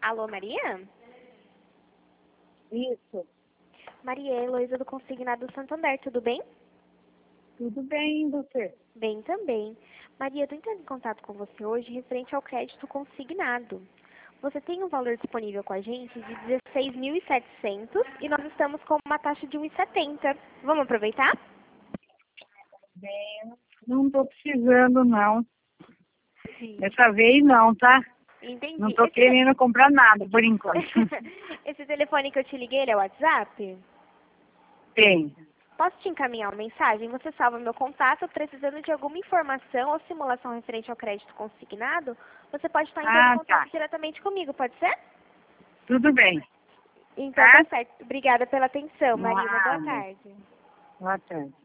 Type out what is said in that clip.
Alô, Maria? Isso. Maria, é Heloísa do Consignado Santander, tudo bem? Tudo bem, você? Bem também. Maria, estou entrando em contato com você hoje referente ao crédito consignado. Você tem um valor disponível com a gente de 16.700 e nós estamos com uma taxa de 1,70. Vamos aproveitar? Bem, não estou precisando, não. Sim. Dessa vez não, tá? Entendi. Não estou querendo comprar nada, por enquanto. Esse telefone que eu te liguei, ele é o WhatsApp? Tem. Posso te encaminhar uma mensagem? Você salva meu contato, precisando de alguma informação ou simulação referente ao crédito consignado, você pode estar entrando em contato Tá. diretamente comigo, pode ser? Tudo bem. Então Tá? tá certo. Obrigada pela atenção, Maria. Uma boa Nada. tarde. Boa tarde.